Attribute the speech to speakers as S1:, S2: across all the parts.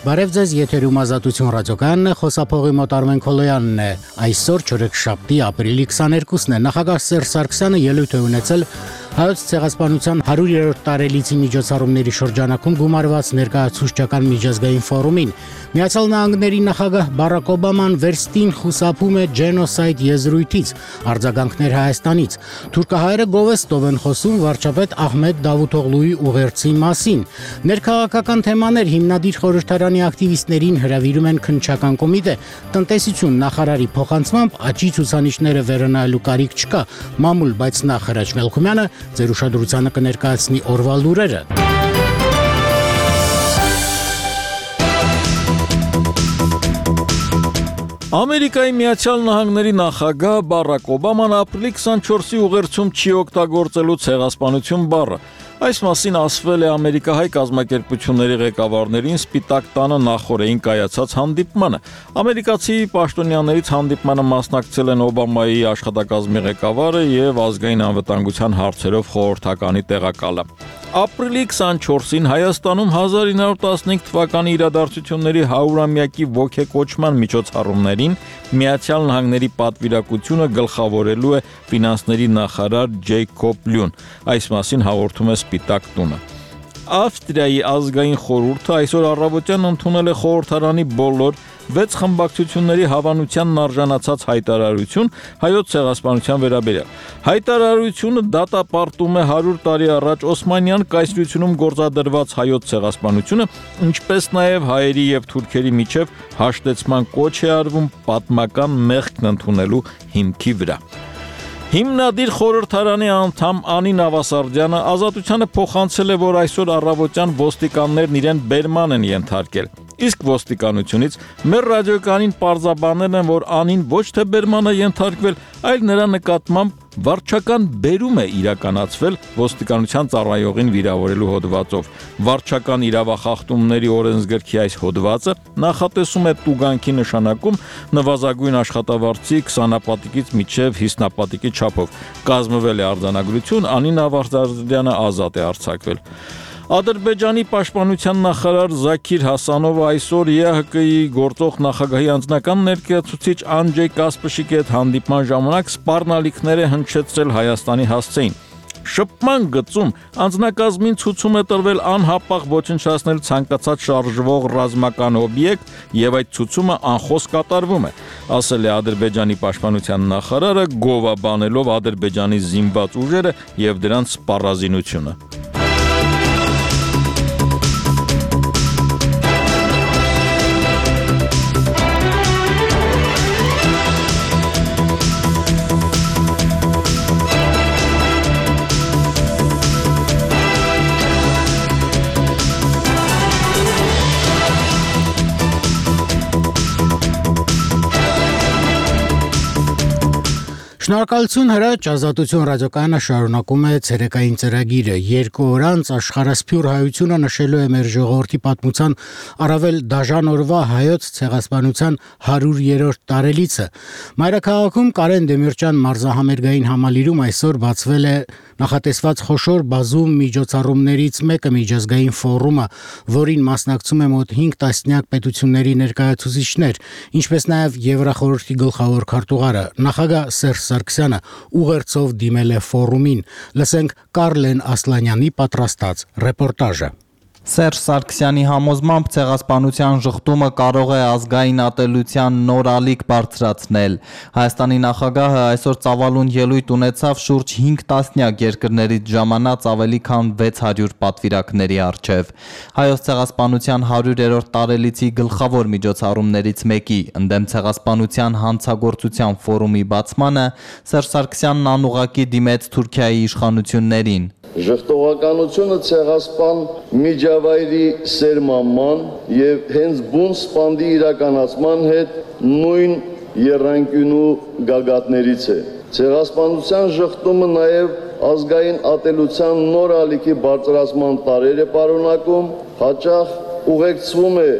S1: Բարև ձեզ, եթերում Ազատություն ռադիոկայանն է, խոսափողի մոտ Արմեն Քոլոյանն է։ Այսօր չորեքշաբթի ապրիլի 22-ն է։ Նախագահ Սերժ Սարգսյանը ելույթ է ունեցել Հայոց ցեղասպանության 100-րդ տարելիցի միջոցառումների շրջանակում գումարված ներկայացուցչական միջազգային ֆորումին։ Միացյալ Նահանգների նախագահ Բարակ Օբաման վերստին խուսափում է ջենոսայդ եզրույթից, արձագանքներ Հայաստանից։ Թուրքահայերը գովեստով են խոսում վարչապետ Ահմեդ Դավութօղլուի ուղերձի մասին։ Ներքաղաքական թեմաներ հիմնադիր խորհրդարանի ակտիվիստներին հրավիրում են քննչական կոմիտե։ Տնտեսություն նախարարի փոխանցմամբ աճի ցուցանիշները վերանայելու կարիք չկա։ Մամուլ, բայց նախ Հրաչ Մելքումյանը ձեր ուշադրությանը կներկայացնի օրվա լուրերը։
S2: Ամերիկայի Միացյալ Նահանգների նախագահ Բարակ Օբաման ապրիլի 24-ի ուղերձում չի օգտագործելու ցեղասպանություն բառը։ Այս մասին ասվել է ամերիկահայ կազմակերպությունների ղեկավարներին Սպիտակ տանը նախօրեին կայացած հանդիպմանը։ Ամերիկացի պաշտոնյաներից հանդիպմանը մասնակցել են Օբամայի աշխատակազմի ղեկավարը եւ ազգային անվտանգության հարցերով խորհրդականի տեղակալը։ Ապրիլի 24-ին Հայաստանում 1915 թվականի իրադարձությունների 100-ամյակի ոգեկոչման միջոցառումներին Միացյալ Նահանգների պատվիրակությունը գլխավորելու է ֆինանսների նախարար Ջեյքոբ Լյուն։ Այս մասին հաղորդում է Սպիտակ տունը։ Ավստրիայի ազգային խորհուրդը այսօր առավոտյան ընդունել է խորհրդարանի բոլոր 6 խմբակցությունների հավանությանն արժանացած հայտարարություն հայոց ցեղասպանության վերաբերյալ։ Հայտարարությունը դատապարտում է 100 տարի առաջ Օսմանյան կայսրությունում գործադրված հայոց ցեղասպանությունը, ինչպես նաև հայերի եւ թուրքերի միջև հաշտեցման կոչ է արվում պատմական մեղքն ընդունելու հիմքի վրա։ Հիմնադիր խորհրդարանի անդամ Անի Նավասարդյանը Ազատությանը փոխանցել է, որ այսօր առավոտյան ոստիկաններն իրեն բերման են ենթարկել։ Իսկ ոստիկանությունից մեր ռադիոկանին պարզաբանել են, որ Անին ոչ թե բերման է ենթարկվել, այլ նրա նկատմամբ վարչական բերում է իրականացվել ոստիկանության ծառայողին վիրավորելու հոդվածով։ Վարչական իրավախախտումների օրենսգրքի այս հոդվածը նախատեսում է տուգանքի նշանակում նվազագույն աշխատավարձի 20-ապատիկից մինչև 50-ապատիկի չափով։ Կազմվել է արձանագրություն, Անի Նավասարդյանը ազատ է արձակվել։ Ադրբեջանի պաշտպանության նախարար Զաքիր Հասանովը այսօր ԵԱՀԿ-ի գործող նախագահի անձնական ներկայացուցիչ Անջեյ Կասպշիկի հետ հանդիպման ժամանակ սպառնալիքներ է հնչեցրել Հայաստանի հասցեին։ Շփման գծում անձնակազմին ցուցում է տրվել անհապաղ ոչնչացնել ցանկացած շարժվող ռազմական օբյեկտ եւ այդ ցուցումը անխոս կատարվում է, ասել է Ադրբեջանի պաշտպանության նախարարը, գովաբանելով Ադրբեջանի զինված ուժերը եւ դրանց սպառազինությունը։
S1: Շնորհակալություն Հրաչ, Ազատություն ռադիոկայանը շարունակում է ցերեկային ծրագիրը։ 2 օր անց աշխարհասփյուր հայությունը նշելու է մեր ժողովրդի պատմության առավել դաժան օրվա հայոց ցեղասպանության 100-րդ տարելիցը։ Մայրաքաղաքում Կարեն Դեմիրճյան մարզահամերգային համալիրում այսօր բացվել է նախատեսված խոշոր բազում միջոցառումներից մեկը միջազգային ֆորումը, որին մասնակցում է մոտ 5 տասնյակ պետությունների ներկայացուցիչներ, ինչպես նաև Եվրախորհրդի գլխավոր քարտուղարը նախագահ Սերժ Սարգսյանը ուղերձով դիմել է ֆորումին։ Լսենք Կարլեն Ասլանյանի պատրաստած ռեպորտաժը։
S3: Սերժ Սարգսյանի համոզմամբ ցեղասպանության շղթումը կարող է ազգային ատելության նոր ալիք բարձրացնել։ Հայաստանի նախագահը այսօր ծավալուն ելույթ ունեցավ շուրջ 5 տասնյակ երկրներից ժամանած ավելի քան 600 պատվիրակների առջև։ Հայոց ցեղասպանության 100-րդ տարելիցի գլխավոր միջոցառումներից մեկի ընդդեմ ցեղասպանության հանցագործության ֆորումի բացմանը Սերժ Սարգսյանն անուղղակի դիմեց Թուրքիայի իշխանություններին։
S4: Ժխտողականությունը ցեղասպան միջավայրի սերմանման եւ հենց բուն սպանդի իրականացման հետ նույն եռանկյունու գագաթներից է։ Ցեղասպանության ժխտումը նաեւ ազգային ատելության նոր ալիքի բարձրացման տարեր է պարունակում, հաճախ ուղեկցվում է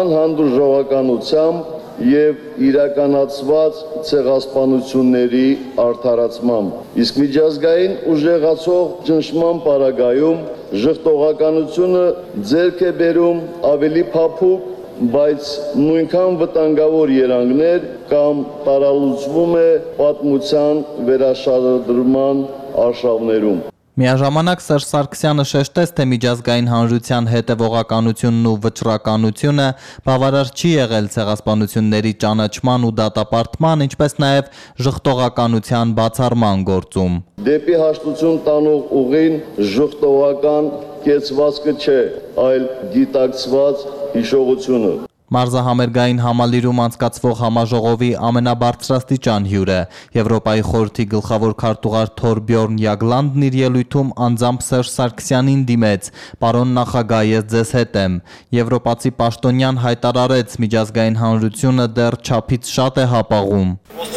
S4: անհանդուրժողականությամբ եւ իրականացված ցեղասպանությունների արդարացմամբ։ Իսկ միջազգային ուժեղացող ճնշման պարագայում ժխտողականությունը ձեռք է բերում ավելի փափուկ բայց նույնքան վտանգավոր երանգներ կամ տարալուծվում է պատմության վերաշարադրման արշավներում։
S3: Միաժամանակ Սերժ Սարգսյանը շեշտեց, թե միջազգային հանրության հետևողականությունն ու վճռականությունը բավարար չի եղել ցեղասպանությունների ճանաչման ու դատապարտման, ինչպես նաև ժխտողականության բացառման գործում։
S4: Դեպի հաշտություն տանող ուղին ժխտողական կեցվածքը չէ, այլ գիտակցված հիշողությունը։
S3: Մարզահամերգային համալիրում անցկացվող համաժողովի ամենաբարձրաստիճան հյուրը Եվրոպայի խորհրդի գլխավոր քարտուղար Թորբյորն Յագլանդն իր ելույթում անձամբ Սերժ Սարգսյանին դիմեց. «Պարոն նախագահ, ես ձեզ հետ եմ»։ Եվրոպացի պաշտոնյան հայտարարեց, միջազգային հանրությունը դեռ չափից շատ է հապաղում։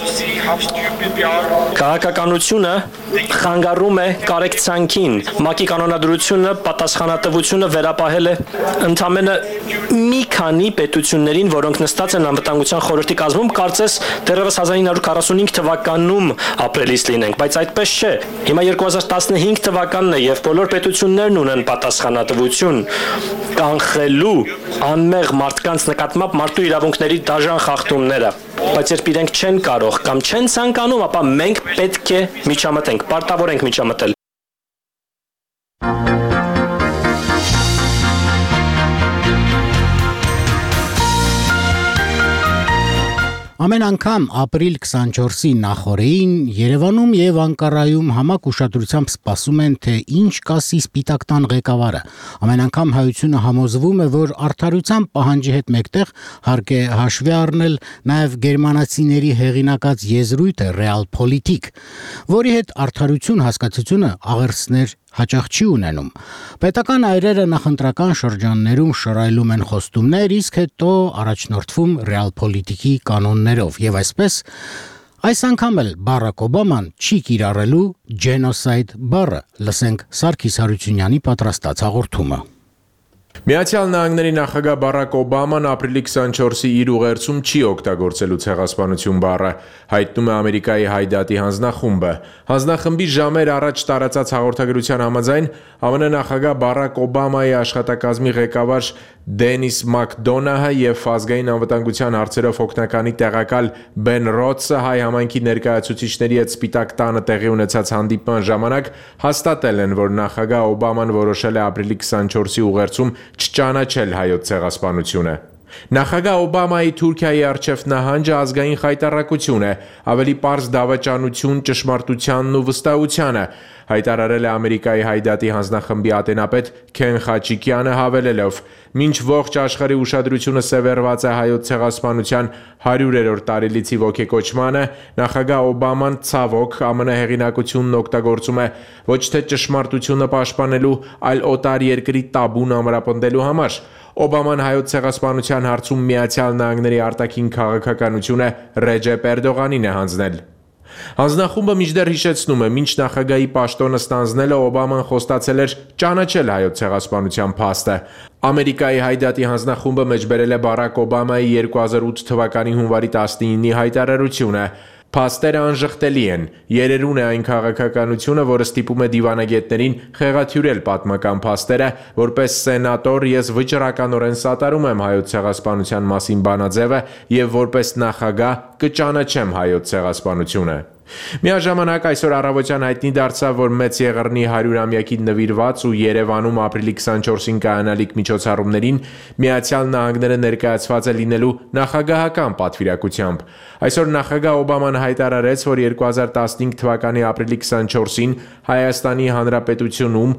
S5: Քաղաքականությունը խանգարում է կարեկցանքին, ՄԱԿ-ի կանոնադրությունը պատասխանատվությունը վերապահել է ընդամենը մի քանի պետություններին, որոնք նստած են անվտանգության խորհրդի կազմում, կարծես դեռևս 1945 թվականում ապրելիս լինենք, բայց այդպես չէ։ Հիմա 2015 թվականն է եւ բոլոր պետություններն ունեն պատասխանատվություն կանխելու անմեղ մարդկանց նկատմամբ մարդու իրավունքների դաժան խախտումները, բայց երբ իրենք չեն կարող կամ չեն ցանկանում, ապա մենք պետք է միջամտենք, պարտավոր ենք միջամտել։
S1: Ամեն անգամ ապրիլ 24-ի նախօրեին Երևանում եւ Անկարայում համակ ուշադրությամբ սպասում են, թե ինչ կասի Սպիտակ տան ղեկավարը։ Ամեն անգամ հայությունը համոզվում է, որ արդարության պահանջի հետ մեկտեղ հարկ է հաշվի առնել նաեւ գերմանացիների հեղինակած եզրույթը Realpolitik, որի հետ արդարություն հասկացությունը աղերսներ հաճախ չի ունենում։ Պետական այրերը նախընտրական շրջաններում շռայլում են խոստումներ, իսկ հետո առաջնորդվում Realpolitik-ի կանոններով, եւ այսպես այս անգամ էլ Բարակ Օբաման չի կիրառելու genocide բառը։ Լսենք Սարգիս Հարությունյանի պատրաստած հաղորդումը։
S6: Միացյալ Նահանգների նախագահ Բարակ Օբաման ապրիլի 24-ի իր ուղերձում չի օգտագործելու ցեղասպանություն բառը, հայտնում է Ամերիկայի Հայդատի հանձնախումբը։ Հանձնախմբի ժամեր առաջ տարածած հաղորդագրության համաձայն ԱՄՆ նախագահ Բարակ Օբամայի աշխատակազմի ղեկավար Դենիս Մակդոնահը եւ ազգային անվտանգության հարցերով օգնականի տեղակալ Բեն Ռոդսը հայ համայնքի ներկայացուցիչների հետ Սպիտակ տանը տեղի ունեցած հանդիպման ժամանակ հաստատել են, որ նախագահ Օբաման որոշել է ապրիլի 24-ի ուղերձում չճանաչել հայոց ցեղասպանությունը։ Նախագահ Օբամայի Թուրքիայի առջև նահանջը ազգային խայտառակություն է, ավելի պարզ դավաճանություն ճշմարտությանն ու վստահությանը, հայտարարել է Ամերիկայի Հայդատի հանձնախմբի ատենապետ Քեն Խաչիկյանը հավելելով. «Մինչ ողջ աշխարհի ուշադրությունը սևեռված է հայոց ցեղասպանության 100-րդ տարելիցի ոգեկոչմանը, նախագահ Օբաման ցավոք ԱՄՆ հեղինակությունն օգտագործում է ոչ թե ճշմարտությունը պաշտպանելու, այլ օտար երկրի տաբուն ամրապնդելու համար։ Օբաման հայոց ցեղասպանության հարցում Միացյալ Նահանգների արտաքին քաղաքականությունը Ռեջեփ Էրդողանին է հանձնել»։ Հանձնախումբը մինչդեռ հիշեցնում է, մինչ նախագահի պաշտոնը ստանձնելը Օբաման խոստացել էր ճանաչել հայոց ցեղասպանության փաստը։ Ամերիկայի Հայդատի հանձնախումբը մեջբերել է Բարակ Օբամայի 2008 թվականի հունվարի 19-ի հայտարարությունը։ Փաստերը անժխտելի են, երերուն է այն քաղաքականությունը, որը ստիպում է դիվանագետներին խեղաթյուրել պատմական փաստերը, որպես սենատոր ես վճռականորեն սատարում եմ հայոց ցեղասպանության մասին բանաձևը եւ որպես նախագահ կճանաչեմ հայոց ցեղասպանությունը։ Միաժամանակ այսօր առավոտյան հայտնի դարձավ, որ Մեծ Եղեռնի 100-ամյակին նվիրված ու Երևանում ապրիլի 24-ին կայանալիք միջոցառումներին Միացյալ Նահանգները ներկայացված է լինելու նախագահական պատվիրակությամբ։ Այսօր նախագահ Օբաման հայտարարեց, որ 2015 թվականի ապրիլի 24-ին Հայաստանի Հանրապետությունում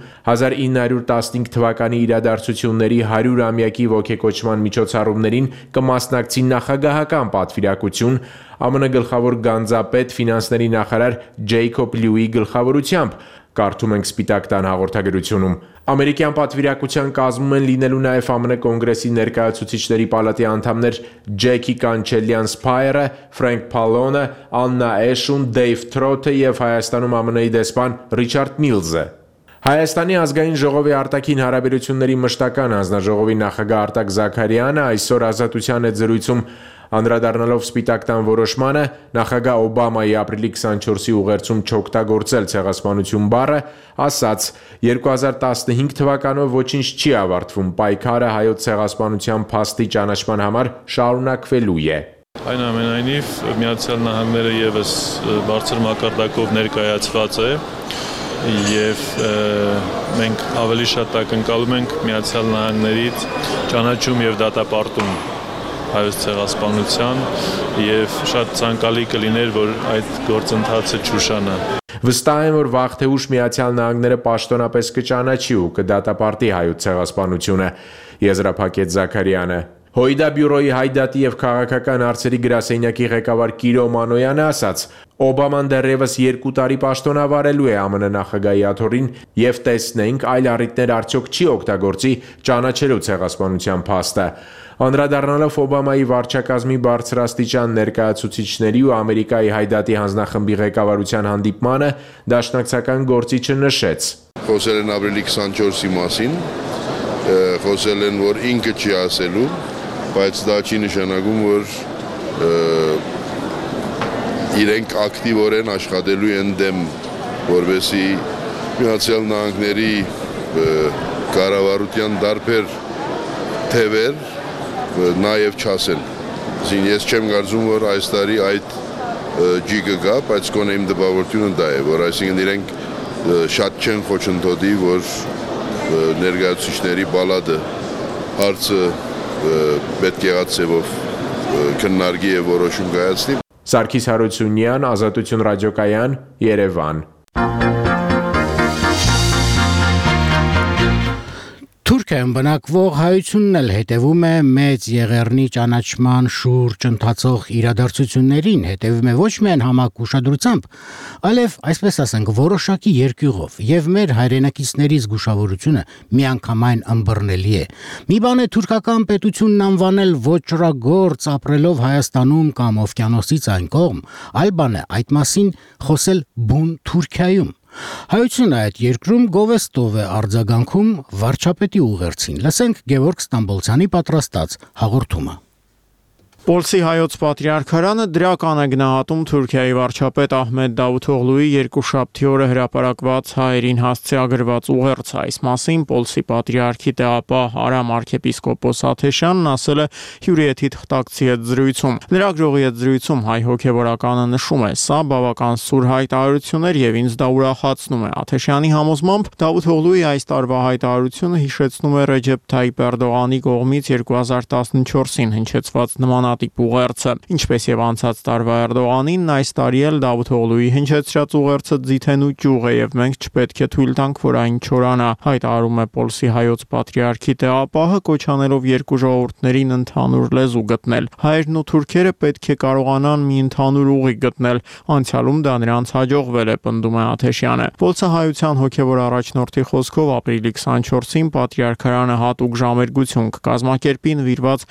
S6: 1915 թվականի իրադարձությունների 100-ամյակի ոգեկոչման միջոցառումներին կմասնակցի նախագահական պատվիրակություն ԱՄՆ գլխավոր գանձապետ ֆինանսների նախարար Ջեյքոբ Լյուի գլխավորությամբ, կարդում ենք Սպիտակ տան հաղորդագրությունում։ Ամերիկյան պատվիրակության կազմում են լինելու նաև ԱՄՆ կոնգրեսի ներկայացուցիչների պալատի անդամներ Ջեքի Կանչելյան Սփայերը, Ֆրենկ Փալոնը, Աննա Էշուն, Դեյվ Թրոթը եւ Հայաստանում ԱՄՆ-ի դեսպան Ռիչարդ Միլզը։ Հայաստանի ազգային ժողովի արտաքին հարաբերությունների մշտական հանձնաժողովի նախագահ Արտակ Զաքարյանը այսօր Ազատության հետ զրույցում Անդրադառնալով Սպիտակ տան որոշմանը, նախագահ Օբամայի ապրիլի 24-ի ուղերձում չօգտագործել ցեղասպանություն բառը, ասաց. 2015 թվականով ոչինչ չի ավարտվում, պայքարը հայոց ցեղասպանության փաստի ճանաչման համար շարունակվելու է։
S7: Այնուամենայնիվ, Միացյալ Նահանգները եւս բարձր մակարդակով ներկայացված է եւ մենք ավելի շատ ակնկալում ենք Միացյալ Նահանգներից ճանաչում եւ դատապարտում հայոց ցեղասպանության եւ շատ ցանկալի կլիներ, որ այդ գործընթացը չուշանա։
S6: Վստահ եմ, որ վաղ թե ուշ Միացյալ Նահանգները պաշտոնապես կճանաչի ու կդատապարտի հայոց ցեղասպանությունը, եզրափակեց Զաքարյանը։ Հոյդա բյուրոյի հայդատի եւ քաղաքական հարցերի գրասենյակի ղեկավար Կիրո Մանոյանը ասաց. Օբաման դեռևս 2 տարի պաշտոնավարելու է ԱՄՆ նախագահի աթոռին եւ տեսնենք այլ առիթներ արդյոք չի օգտագործի ճանաչելու ցեղասպանության փաստը։ Անդրադառնալով Օբամայի վարչակազմի բարձրաստիճան ներկայացուցիչների ու Ամերիկայի հայդատի հանձնախմբի ղեկավարության հանդիպմանը, դաշնակցական գործիչը նշեց.
S8: Խոսել են ապրիլի 24-ի մասին, խոսել են, որ ինքը չի ասելու, բայց դա չի նշանակում, որ իրենք ակտիվորեն աշխատելու են դեմ, որովհետեւ Միացյալ Նահանգների կառավարության դարբեր թևեր նաև չասեն։ Ես չեմ կարծում, որ այս տարի այդ ջիգը գա, բայց գոնե իմ դպավորությունը դա է, որ այսինքն իրենք շատ չեն խոչընդոտի, որ ներկայացուցիչների պալատը հարցը պետք եղած ձևով քննարկի եւ որոշում կայացնի։
S6: Սարգիս Հարությունյան, Ազատություն ռադիոկայան, Երևան։
S1: Թուրքիայում բնակվող հայությունն էլ հետևում է մեծ եղեռնի ճանաչման շուրջ ընթացող իրադարձություններին, հետևում է ոչ միայն համակ ուշադրությամբ, այլև, այսպես ասենք, որոշակի երկյուղով, եւ մեր հայրենակիցների զգուշավորությունը միանգամայն ըմբռնելի է։ Մի բան է թուրքական պետությունն անվանել ոճրագործ ապրելով Հայաստանում կամ օվկիանոսից այն կողմ, այլ բան է այդ մասին խոսել բուն Թուրքիայում։ Հայությունը այդ երկրում գովեստով է արձագանքում վարչապետի ուղերձին։ Լսենք Գևորգ Ստամբոլցյանի պատրաստած հաղորդումը։
S9: Պոլսի հայոց պատրիարքարանը դրական է գնահատում Թուրքիայի վարչապետ Ահմեդ Դավութօղլուի երկուշաբթի օրը հրապարակված հայերին հասցեագրված ուղերձը։ Այս մասին Պոլսի պատրիարքի տեղապահ Արամ arczepiskopos Աթեշյանն ասել է հյուրիեթի թղթակցի հետ զրույցում։ Լրագրողի հետ զրույցում հայ հոգևորականը նշում է. «Սա բավական սուր հայտարարություն էր եւ ինձ դա ուրախացնում է»։ Աթեշյանի համոզմամբ Դավութօղլուի այս տարվա հայտարարությունը հիշեցնում է Ռեջեփ Թայիփ Էրդողանի կողմից 2014-ին հնչեցված նմանատիպ ուղերձը։ Ինչպես եւ անցած տարվա Էրդողանին, այս տարի էլ Դավութօղլուի հնչեցրած ուղերձը ձիթեն ու ճյուղ է եւ մենք չպետք է թույլ տանք, որ այն չորանա, հայտարարում է Պոլսի հայոց պատրիարքի տեղապահը, կոչ անելով երկու ժողովուրդներին ընդհանուր լեզու գտնել։ Հայերն ու թուրքերը պետք է կարողանան մի ընդհանուր ուղի գտնել։ Անցյալում դա նրանց հաջողվել է, պնդում է Աթեշյանը։ Պոլսի հայության հոգևոր առաջնորդի խոսքով ապրիլի 24-ին պատրիարքարանը հատուկ ժամերգություն կկազմակերպի նվիրված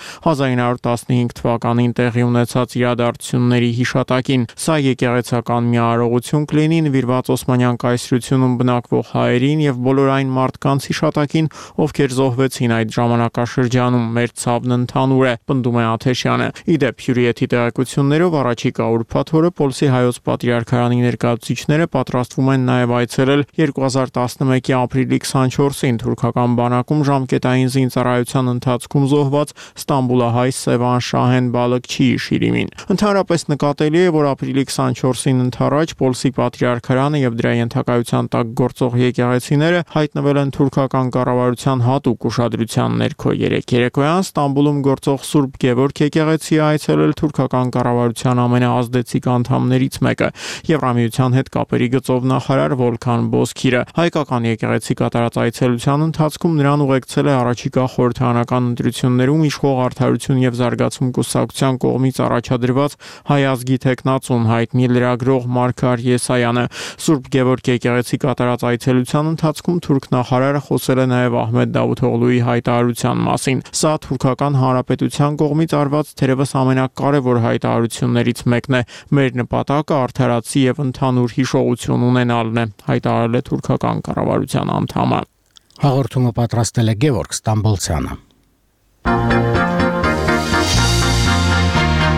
S9: 1915 թվականին տեղի ունեցած իրադարձությունների հիշատակին։ Սա եկեղեցական մի արարողություն կլինի նվիրված Օսմանյան կայսրությունում բնակվող հայերին եւ բոլոր այն մարդկանց հիշատակին, ովքեր զոհվեցին այդ ժամանակաշրջանում։ Մեր ցավն ընդհանուր է, պնդում է Աթեշյանը։ Իդեպ հյուրիեթի տեղեկություններով առաջիկա ուրբաթ օրը Պոլսի հայոց պատրիարքարանի ներկայացուցիչները պատրաստվում են նաեւ այցելել 2011-ի ապրիլի 24-ին թուրքական բանակում ժամկետային զինծառայության ընթացքում զոհված ստամբուլահայ Սևան Շահեն Բալыкչիի շիրիմին։ Ընդհանրապես նկատելի է, որ ապրիլի 24-ին ընթառաջ Պոլսի պատրիարքարանը եւ դրա ենթակայության տակ գործող եկեղեցիները հայտնվել են թուրքական կառավարության հատուկ ուշադրության ներքո։ Երեկոյան Ստամբուլում գործող Սուրբ Գևորգ եկեղեցի այցելել թուրքական կառավարության ամենաազդեցիկ անդամներից մեկը՝ Եվրամիության հետ կապերի գծով նախարար Վոլքան Բոսքիրը։ Հայկական եկեղեցի կատարած այցելության ընթացքում նրան ուղեկցել է առաջիկա խորհրդարանական ընտրություններում իշխող Արդարություն եւ Զարգացում կուսակցության կողմից առաջադրված հայ ազգի տեխնացուն հայտնի լրագրող Մարգար Եսայանը։ Սուրբ Գևորգ եկեղեցի կատարած այցելության ընթացքում թուրք նախարարը խոսել է նաեւ Ահմեդ Դավութօղլուի հայտարարության մասին։ Սա թուրքական հանրապետության կողմից արված թերևս ամենակարևոր հայտարարություններից մեկն է։ Մեր նպատակը արդարացի եւ ընդհանուր հիշողություն ունենալն է, հայտարարել է թուրքական կառավարության անդամը։
S1: Հաղորդումը պատրաստել է Գևորգ Ստամբոլցյանը։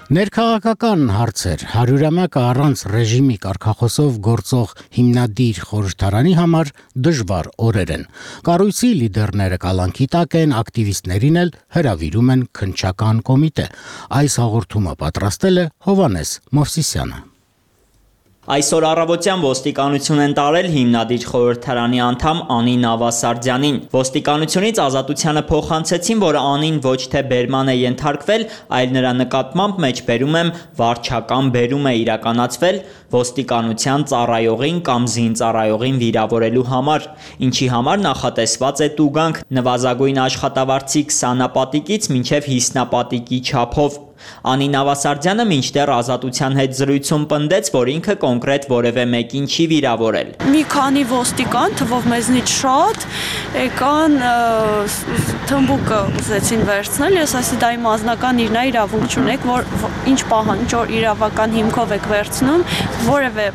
S1: Ներքաղաքական հարցեր 100-ամյակը առանց ռեժիմի կարգախոսով գործող հիմնադիր խորհրդարանի համար դժվար օրեր են։ Կառույցի լիդերները կալանքի տակ են, ակտիվիստներին էլ հրավիրում են քննչական կոմիտե։ Այս հաղորդումը պատրաստել է Հովանես Մովսիսյանը։
S10: Այսօր առավոտյան ոստիկանություն են տարել հիմնադիր խորհրդարանի անդամ Անի Նավասարդյանին։ Ոստիկանությունից ազատությանը փոխանցեցին, որ Անին ոչ թե բերման է ենթարկվել, այլ նրա նկատմամբ մեջբերում եմ վարչական բերում է իրականացվել ոստիկանության ծառայողին կամ զինծառայողին վիրավորելու համար, ինչի համար նախատեսված է տուգանք նվազագույն աշխատավարձի 20-ապատիկից մինչև 50-ապատիկի չափով։ Անի Նավասարդյանը մինչդեռ ազատության հետ զրույցում պնդեց, որ ինքը կոնկրետ որևէ մեկին չի վիրավորել։
S11: Մի քանի ոստիկան, թվով մեզնից շատ, եկան թմբուկը ուզեցին վերցնել, ես ասի դա իմ անձնական իրավունք չունեք, որ ինչ պահանջ, որ իրավական հիմքով եք վերցնում, որևէ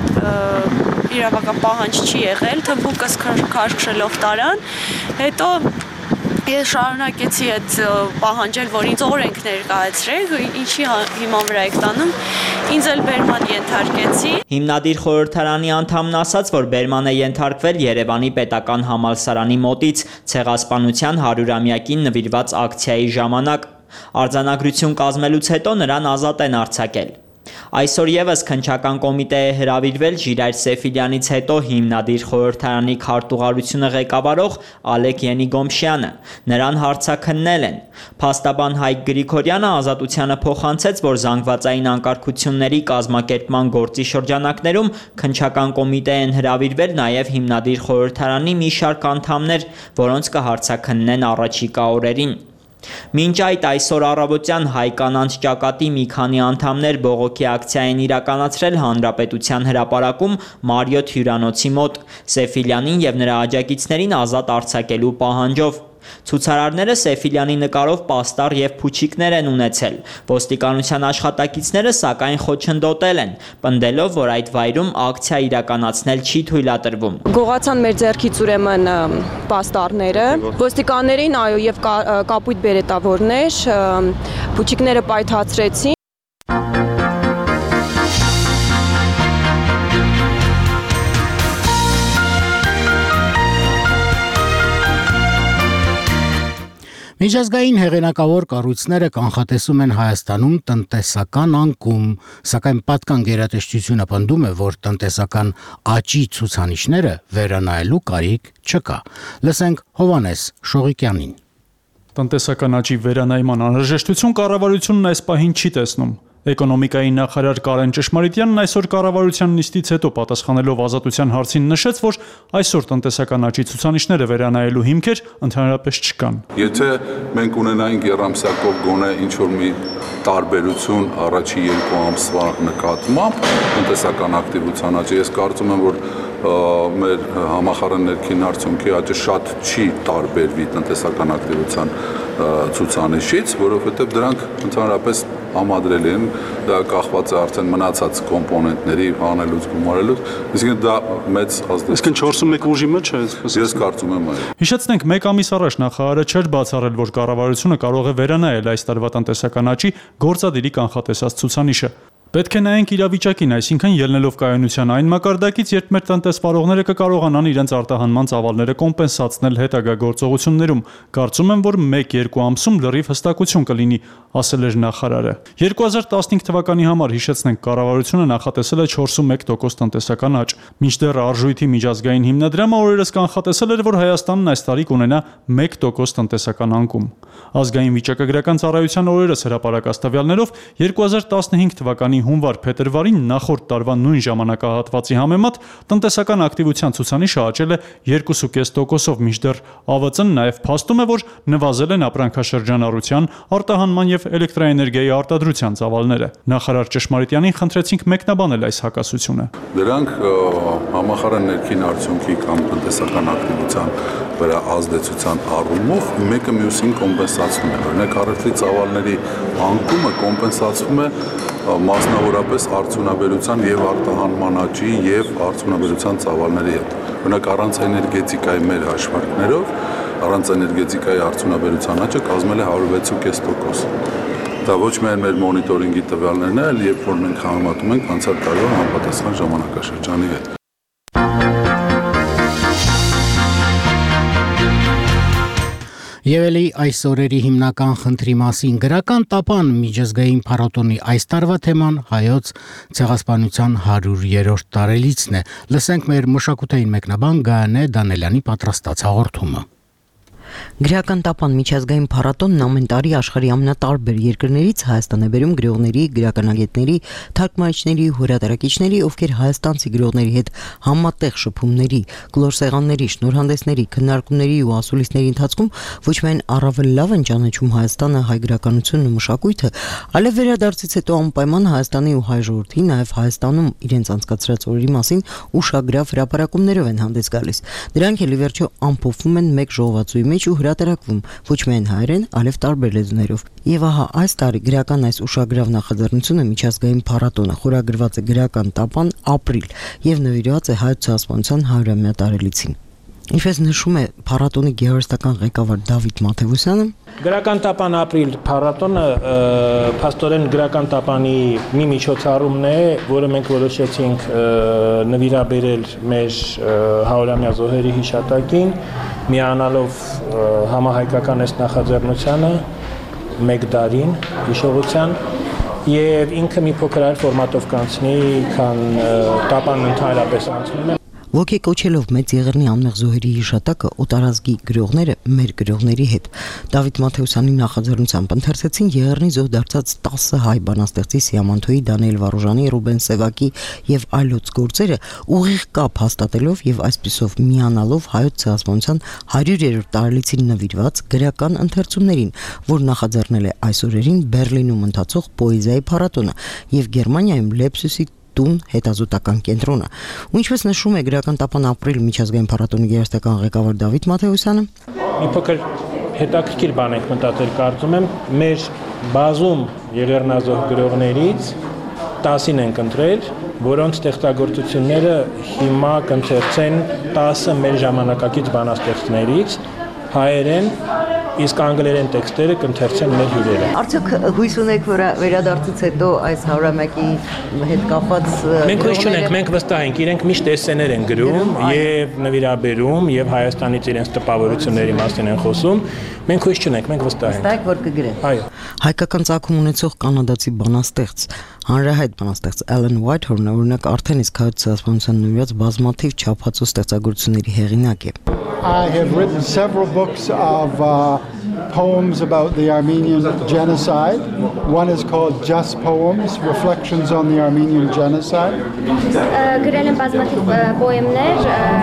S11: իրավական պահանջ չի եղել, թմբուկս քաշքշելով տարան, հետո ես շարունակեցի այդ պահանջել, որ ինձ օրենք ներկայացրեք, ինչի հիման վրա եք տանում, ինձ էլ բերման ենթարկեցի։
S10: Հիմնադիր խորհրդարանի անդամն ասաց, որ բերման է ենթարկվել Երևանի պետական համալսարանի մոտից ցեղասպանության 100-ամյակին նվիրված ակցիայի ժամանակ։ Արձանագրություն կազմելուց հետո նրան ազատ են արձակել։ Այսօր եւս քննչական կոմիտե է հրավիրվել Ժիրայր Սեֆիլյանից հետո հիմնադիր խորհրդարանի քարտուղարությունը ղեկավարող Ալեք Ենիգոմշյանը։ Նրան հարցաքննել են։ Փաստաբան Հայկ Գրիգորյանը ազատությանը փոխանցեց, որ զանգվածային անկարգությունների կազմակերպման գործի շրջանակներում քննչական կոմիտե են հրավիրվել նաեւ հիմնադիր խորհրդարանի մի շարք անդամներ, որոնց կհարցաքննեն առաջիկա օրերին։ Մինչ այդ այսօր առավոտյան հայ կանանց ճակատի մի քանի անդամներ բողոքի ակցիա են իրականացրել Հանրապետության հրապարակում Մարիոթ հյուրանոցի մոտ, Սեֆիլյանին եւ նրա աջակիցներին ազատ արձակելու պահանջով։ Ցուցարարները Սեֆիլյանի նկարով պաստառ եւ փուչիկներ են ունեցել։ Ոստիկանության աշխատակիցները սակայն խոչընդոտել են, պնդելով, որ այդ վայրում ակցիա իրականացնել չի թույլատրվում։
S12: Գողացան մեր ձեռքից ուրեմն պաստառները, ոստիկաններին այո եւ կապույտ բերետավորներ, փուչիկները պայթացրեցին։
S1: Միջազգային հեղինակավոր կառույցները կանխատեսում են Հայաստանում տնտեսական անկում, սակայն պատկան գերատեսչությունը պնդում է, որ տնտեսական աճի ցուցանիշները վերանայելու կարիք չկա։ Լսենք Հովանես Շողիկյանին։
S13: Տնտեսական աճի վերանայման անհրաժեշտություն կառավարությունն այս պահին չի տեսնում։ Էկոնոմիկայի նախարար Կարեն Ճշմարիտյանն այսօր կառավարության նիստից հետո պատասխանելով ազատության հարցին նշեց, որ այսօր տնտեսական աճի ցուցանիշները վերանայելու հիմքեր ընդհանրապես չկան։
S14: Եթե մենք ունենայինք երամսյակով գոնե ինչ-որ մի տարբերություն առաջի 2 ամսվա նկատմամբ տնտեսական ակտիվության աճի, ես կարծում եմ, որ մեր համախառն ներքին արդյունքի աճը շատ չի տարբերվի տնտեսական ակտիվության ցուցանիշից, որովհետև դրանք ընդհանրապես համադրելի են, դա կախված է արդեն մնացած կոմպոնենտների հանելուց գումարելուց, իսկ դա մեծ ազդեցություն։
S13: Իսկ 4.1 ուժի մեջ է,
S14: ես կարծում եմ այո։
S13: Հիշեցնենք, 1 ամիս առաջ նախարարը չէր բացառել, որ կառավարությունը կարող է վերանայել այս տարվա տնտեսական աճի գործադիրի կանխատեսած ցուցանիշը։ Պետք է նայենք իրավիճակին, այսինքն ելնելով կայունության այն մակարդակից, երբ մեր տնտեսվարողները կկարողանան իրենց արտահանման ծավալները կոմպենսացնել հետագա գործողություններում։ Կարծում եմ, որ 1-2 ամսում լրիվ հստակություն կլինի, ասել էր նախարարը։ 2015 թվականի համար հիշեցնենք, կառավարությունը նախատեսել է 4.1% տնտեսական աճ, մինչդեռ արժույթի միջազգային հիմնադրամը օրերս կանխատեսել էր, որ Հայաստանն այս տարի կունենա 1% տնտեսական անկում։ Ազգային վիճակագրական ծառայության օրերս հրապարակած տվյալներով 2015 թվականի հունվար-փետրվարին նախորդ տարվա նույն ժամանակահատվածի համեմատ տնտեսական ակտիվության ցուցանիշը աճել է 2.5%-ով, մինչդեռ ԱՎԾ-ն նաև փաստում է, որ նվազել են ապրանքաշրջանառության, արտահանման եւ էլեկտրաէներգիայի արտադրության ծավալները։ Նախարար Ճշմարիտյանին խնդրեցինք մեկնաբանել այս հակասությունը։
S14: Դրանք համախառն ներքին արդյունքի կամ տնտեսական ակտիվության վրա ազդեցության առումով մեկը մյուսին կոմպենսացնում է։ Օրինակ առևտրի ծավալների անկումը կոմպենսացվում է մասնավորապես արդյունաբերության եւ արտահանման աճի եւ արդյունաբերության ծավալների հետ։ Օրինակ առանց էներգետիկայի մեր հաշվարկներով, առանց էներգետիկայի արդյունաբերության աճը կազմել է 106.5%։ Դա ոչ միայն մեր մոնիտորինգի տվյալներն են, այլ երբ որ մենք համեմատում ենք անցյալ տարվա համապատասխան ժամանակաշրջանի հետ։
S1: Եվ էլի այս օրերի հիմնական խնդրի մասին գրական տապան միջազգային փառատոնի այս տարվա թեման հայոց ցեղասպանության 100-րդ տարելիցն է։ Լսենք մեր մշակութային մեկնաբան Գայանե Դանելյանի պատրաստած հաղորդումը։
S15: Գրական տապան միջազգային փառատոնն ամեն տարի աշխարհի ամենատարբեր երկրներից Հայաստան է բերում գրողների, գրականագետների, թարգմանիչների, հրատարակիչների, ովքեր հայաստանցի գրողների հետ համատեղ շփումների, գլորսեղանների, շնորհանդեսների, քննարկումների ու ասուլիսների ընթացքում ոչ միայն առավել լավ են ճանաչում Հայաստանը, հայ գրականությունն ու մշակույթը, այլև վերադարձից հետո անպայման Հայաստանի ու հայ ժողովրդի, նաև Հայաստանում իրենց անցկացրած օրերի մասին ուշագրավ հրապարակումներով են հանդես գալիս։ Դրանք էլ ի վերջո ամփոփվում են մեկ ժողովածուի մեջ ու հրատարակվում ոչ միայն հայերեն, այլև տարբեր լեզուներով։ Եվ ահա այս տարի գրական այս ուշագրավ նախաձեռնությունը միջազգային փառատոնը խորագրված է գրական տապան ապրիլ եւ նվիրված է հայոց ցեղասպանության 100-ամյա տարելիցին։ Ինչպես նշում է փառատոնի գեղարվեստական ղեկավար Դավիթ Մաթեոսյանը,
S16: գրական տապան ապրիլ փառատոնը փաստորեն գրական տապանի մի միջոցառումն է, որը մենք որոշեցինք նվիրաբերել մեր 100-ամյա զոհերի հիշատակին, միանալով համահայկական այս նախաձեռնությանը մեկ դարին հիշողության եւ ինքը մի փոքր այլ ֆորմատով կանցնի, քան տապանն ընդհանրապես անցնում է։
S15: Ոգեկոչելով մեծ եղեռնի անմեղ զոհերի հիշատակը օտարազգի գրողները մեր գրողների հետ Դավիթ Մաթեոսյանի նախաձեռնությամբ ընթերցեցին եղեռնի զոհ դարձած 10 հայ բանաստեղծի Սիամանթոյի, Դանիել Վարուժանի, Ռուբեն Սևակի եւ այլոց գործերը ուղիղ կապ հաստատելով եւ այսպիսով միանալով հայոց ցեղասպանության 100-րդ տարելիցին նվիրված գրական ընթերցումներին, որ նախաձեռնել է այս օրերին Բերլինում ընթացող պոեզիայի փառատոնը եւ Գերմանիայում Լեպսուսի տուն հետազոտական կենտրոնը։ Ու ինչպես նշում է գրական տապան ապրիլ միջազգային փառատոնի գեղարվեստական ղեկավար Դավիթ Մաթեոսյանը,
S16: մի փոքր հետաքրքիր բան եք մտածել, կարծում եմ, մեր բազում եղեռնազոհ գրողներից 10-ին ենք ընտրել, որոնց ստեղծագործությունները հիմա կընթերցեն 10 մեր ժամանակակից բանաստեղծներից հայերեն, իսկ անգլերեն տեքստերը կընթերցեն մեր հյուրերը։
S15: Արդյոք հույս ունեք, որ վերադարձից հետո այս 100-ամյակի հետ կապված
S16: մենք հույս չունենք, մենք վստահ ենք, իրենք միշտ էսսեներ են գրում եւ նվիրաբերում եւ Հայաստանից իրենց տպավորությունների մասին են խոսում։ Մենք հույս չունենք, մենք վստահ ենք։
S15: Վստահ եք, որ կգրեն։
S16: Այո։
S15: Հայկական ծագում ունեցող կանադացի բանաստեղծ, հանրահայտ բանաստեղծ Ellen Whitehorn-ը օրինակ արդեն իսկ հայոց ցեղասպանության նվիրված բազմաթիվ չափածո ստեղծագործությունների հեղինակ է։
S17: I have written several books of poems about the Armenian genocide. One is called Just Poems, Reflections on the Armenian Genocide.
S18: Գրել եմ բազմաթիվ պոեմներ,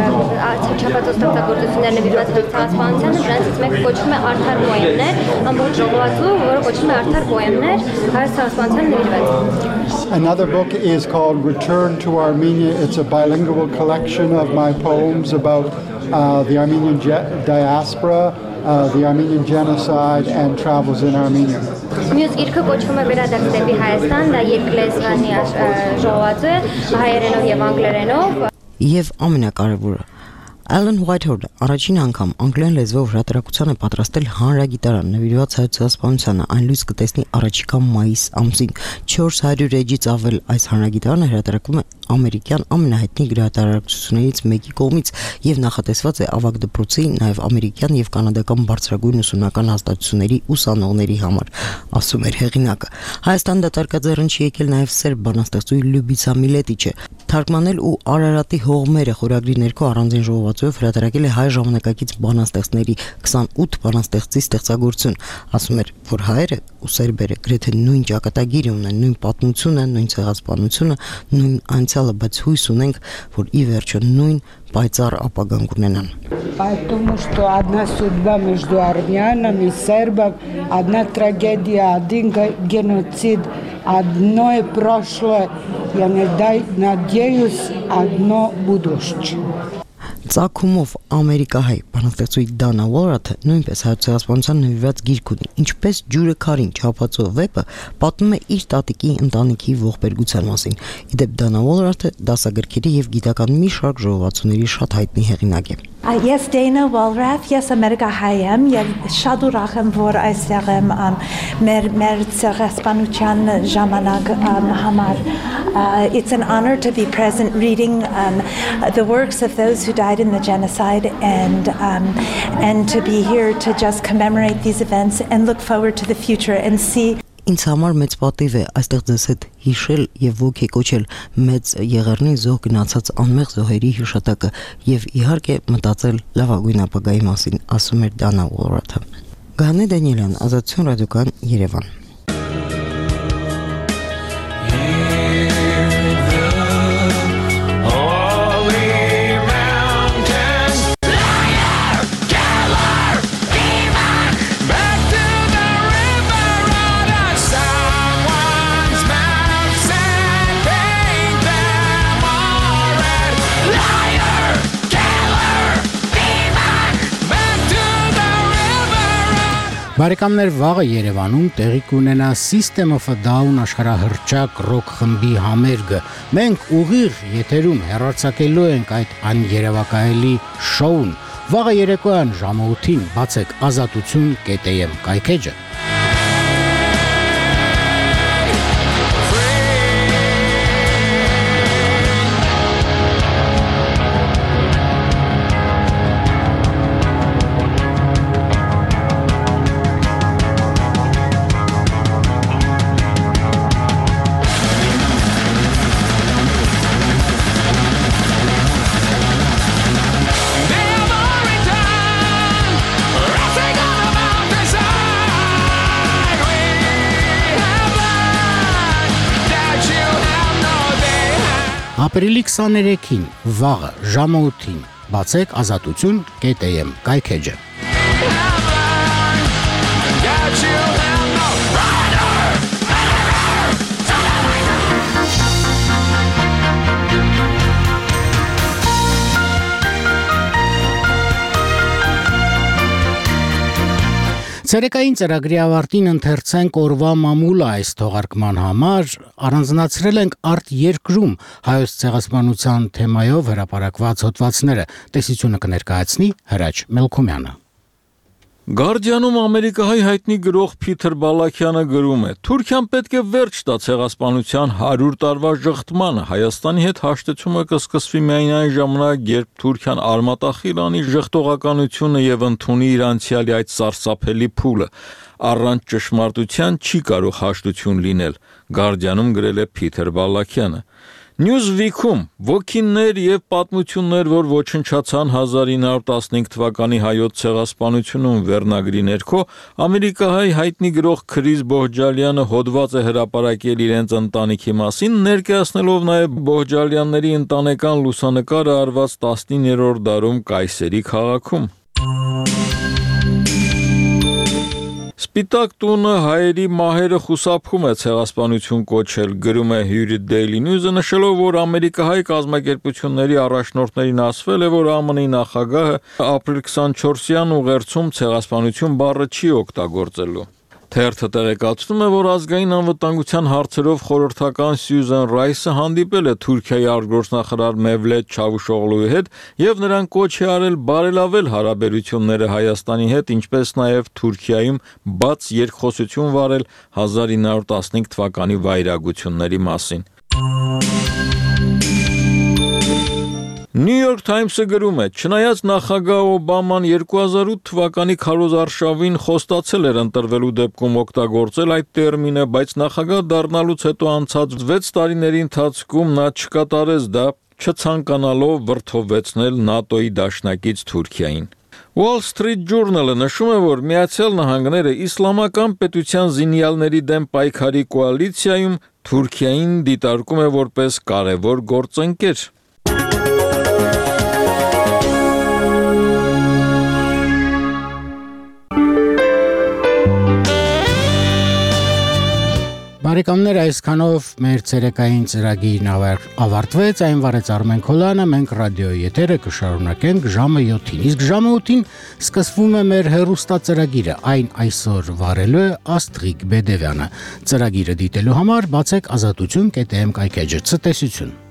S18: չափածո ստեղծագործություններ նվիրված ցեղասպանությանը, դրանցից մեկը կոչվում է Արդար պոեմներ, ամբողջ ժողովածու, որը կոչվում է Արդար պոեմներ, հայոց ցեղասպանությանը նվիրված։
S17: Another book is called Return to Armenia. It's a bilingual collection of my poems about the Armenian diaspora, the Armenian genocide and travels in Armenia.
S18: Մյուս գիրքը կոչվում է Վերադարձ դեպի Հայաստան, դա երկլեզվանի ժողովածու է, հայերենով եւ անգլերենով։
S15: Եվ ամենակարևորը Ellen Whitehorn առաջին անգամ անգլերեն լեզվով հրատարակության է պատրաստել հանրագիտարան նվիրված հայոց ցեղասպանությանը, այն լույս կտեսնի առաջիկա մայիս ամսին։ 400 էջից ավել այս հանրագիտարանը հրատարակվում է ամերիկյան ամենահայտնի գրահրատարակություններից մեկի կողմից եւ նախատեսված է ավագ դպրոցի, նաեւ ամերիկյան եւ կանադական բարձրագույն ուսումնական հաստատությունների ուսանողների համար, ասում էր հեղինակը։ Հայաստան դատարկաձեռն չի եկել նաեւ սերբ բանաստեղծուհի Լյուբիցա Միլետիչը, թարգմանել ու Արարատի հողմերը խորագրի ներքո առանձին ժողովածուով հրատարակել է հայ ժամանակակից բանաստեղծների 28 բանաստեղծի ստեղծագործություն, ասում էր, որ հայերը ու սերբերը գրեթե նույն ճակատագիրը ունեն, նույն պատմությունը, нույն ցեղասպանությունը, նույն անցյալը, բայց հույս ունենք, որ ի վերջո նույն պայծառ ապագան կունենան։
S19: Потому что одна судьба между армянами и сербами, одна трагедия, один геноцид, одно прошлое, я надеюсь, одно будущее.
S15: Ծագումով ամերիկահայ բանաստեղծուհի Դանա Ուոլրաթը նույնպես հայցեղասպանության նվիրված գիրք ունի, ինչպես Ջուրը քարին չափածո վեպը պատմում է իր տատիկի ընտանիքի ողբերգության մասին։ Իդեպ Դանա Ուոլրաթը դասագրքերի եւ գիտական մի շարք ժողովածուների շատ հայտնի հեղինակ է։
S20: Ես Դանա Ուոլրաթ, ես ամերիկահայ եմ եւ շատ ուրախ եմ, որ այստեղ եմ մեր ցեղասպանության ժամանակ համար. It's an honor to be present reading the works of those who died in the genocide and to be here to just commemorate these events and look forward to the future and see.
S15: Ինձ համար մեծ պատիվ է այստեղ ձեզ հետ հիշել եւ ոգեկոչել մեծ եղեռնի զոհ գնացած անմեղ զոհերի հիշատակը եւ իհարկե մտածել լավագույն ապագայի մասին, ասում էր Դանա Ուոլրաթը։ Գանե Դանիելյան, Ազատություն ռադիոկան, Երևան։
S1: Բարեկամներ, վաղը Երևանում տեղի կունենա System of a Down աշխարհահռչակ ռոք խմբի համերգը։ Մենք ուղիղ եթերում հեռարձակելու ենք այդ աներևակայելի շոուն։ Վաղը երեկոյան ժամը 8-ին բացեք azatutun.am կայքեջը։ Ապրիլի 23-ին վաղը ժամը 8-ին բացեք azatutun.am կայքեջը։ Ցերեկային ծրագրի ավարտին ընթերցենք օրվա մամուլը այս թողարկման համար, առանձնացրել ենք արտերկրում հայոց ցեղասպանության թեմայով հրապարակված հոդվածները, տեսությունը կներկայացնի Հրաչ Մելքումյանը։
S2: Գարդիանում ամերիկահայ հայտնի գրող Փիթեր Բալաքյանը գրում է. Թուրքիան պետք է վերջ տա ցեղասպանության 100 տարվա ժխտմանը, Հայաստանի հետ հաշտեցումը կսկսվի միայն այն ժամանակ, երբ Թուրքիան արմատախիլ անի ժխտողականությունը եւ ընդունի իր անցյալի այդ սարսափելի փուլը, առանց ճշմարտության չի կարող հաշտություն լինել, Գարդիանում գրել է Փիթեր Բալաքյանը։ Newsweek-ում ոգիներ եւ պատմություններ, որ ոչնչացան 1915 թվականի հայոց ցեղասպանությունում վերնագրի ներքո, ամերիկահայ հայտնի գրող Քրիս Բոհջալյանը հոդված է հրապարակել իրենց ընտանիքի մասին, ներկայացնելով նաեւ Բոհջալյանների ընտանեկան լուսանկարը արված 19-րդ դարում Կայսերի քաղաքում։ Սպիտակ տունը հայերի մահերը խուսափում է ցեղասպանություն կոչել, գրում է Hurry Daily News-ը, նշելով, որ ամերիկահայ կազմակերպությունների առաջնորդներին ասվել է, որ ԱՄՆ-ի նախագահը ապրիլ 24-յան ուղերձում ցեղասպանություն բառը չի օգտագործելու։ Թերթը տեղեկացնում է, որ ազգային անվտանգության հարցերով խորհրդական Սյուզան Ռայսը հանդիպել է Թուրքիայի արտգործնախարար Մևլեթ Չավուշօղլուի հետ եւ նրան կոչ է արել բարելավել հարաբերությունները Հայաստանի հետ, ինչպես նաեւ Թուրքիայում բաց երկխոսություն վարել 1915 թվականի վայրագությունների մասին։ New York Times-ը գրում է. չնայած նախագահ Օբաման 2008 թվականի քարոզարշավին խոստացել էր ընտրվելու դեպքում օգտագործել այդ տերմինը, բայց նախագահ դառնալուց հետո անցած 6 տարիների ընթացքում նա չկատարեց դա, չցանկանալով վրդովեցնել ՆԱՏՕ-ի դաշնակից Թուրքիային։ Wall Street Journal-ը նշում է, որ Միացյալ Նահանգները իսլամական պետության զինյալների դեմ պայքարի կոալիցիայում Թուրքիային դիտարկում է որպես կարևոր գործընկեր։
S1: Բարեկամներ, այսքանով մեր ցերեկային ծրագիրն ավարտվեց, այն վարեց Արմեն Քոլյանը, մենք ռադիոյի եթերը կշարունակենք ժամը 7-ին, իսկ ժամը 8-ին սկսվում է մեր հեռուստածրագիրը, այն այսօր վարելու է Աստղիկ Բեդևյանը։ Ծրագիրը դիտելու համար բացեք azatutun.am կայքեջը։ Ցտեսություն։